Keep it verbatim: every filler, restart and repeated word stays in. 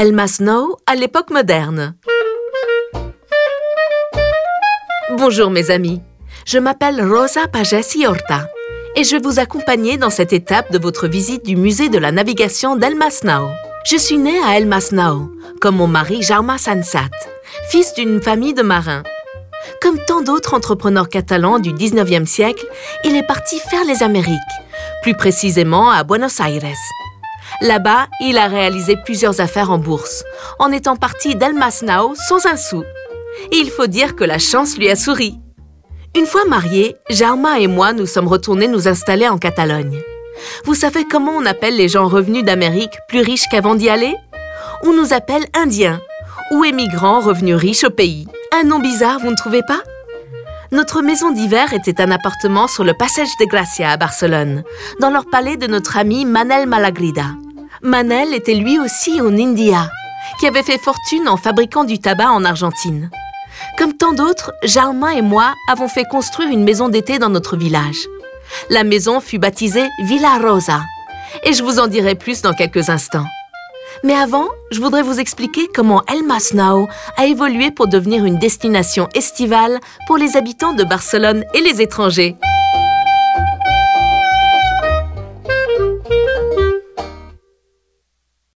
El Masnou à l'époque moderne. Bonjour mes amis, je m'appelle Rosa Pagès y Horta et je vais vous accompagner dans cette étape de votre visite du musée de la navigation d'El Masnou. Je suis née à El Masnou, comme mon mari Jaume Sansat, fils d'une famille de marins. Comme tant d'autres entrepreneurs catalans du dix-neuvième siècle, il est parti faire les Amériques, plus précisément à Buenos Aires. Là-bas, il a réalisé plusieurs affaires en bourse, en étant parti d'El Masnou sans un sou. Et il faut dire que la chance lui a souri. Une fois mariés, Jaume et moi nous sommes retournés nous installer en Catalogne. Vous savez comment on appelle les gens revenus d'Amérique plus riches qu'avant d'y aller? On nous appelle Indiens ou émigrants revenus riches au pays. Un nom bizarre, vous ne trouvez pas? Notre maison d'hiver était un appartement sur le Passeig de Gràcia à Barcelone, dans leur palais de notre ami Manel Malagrida. Manel était lui aussi un India, qui avait fait fortune en fabriquant du tabac en Argentine. Comme tant d'autres, Jaume et moi avons fait construire une maison d'été dans notre village. La maison fut baptisée Villa Rosa, et je vous en dirai plus dans quelques instants. Mais avant, je voudrais vous expliquer comment El Masnou a évolué pour devenir une destination estivale pour les habitants de Barcelone et les étrangers.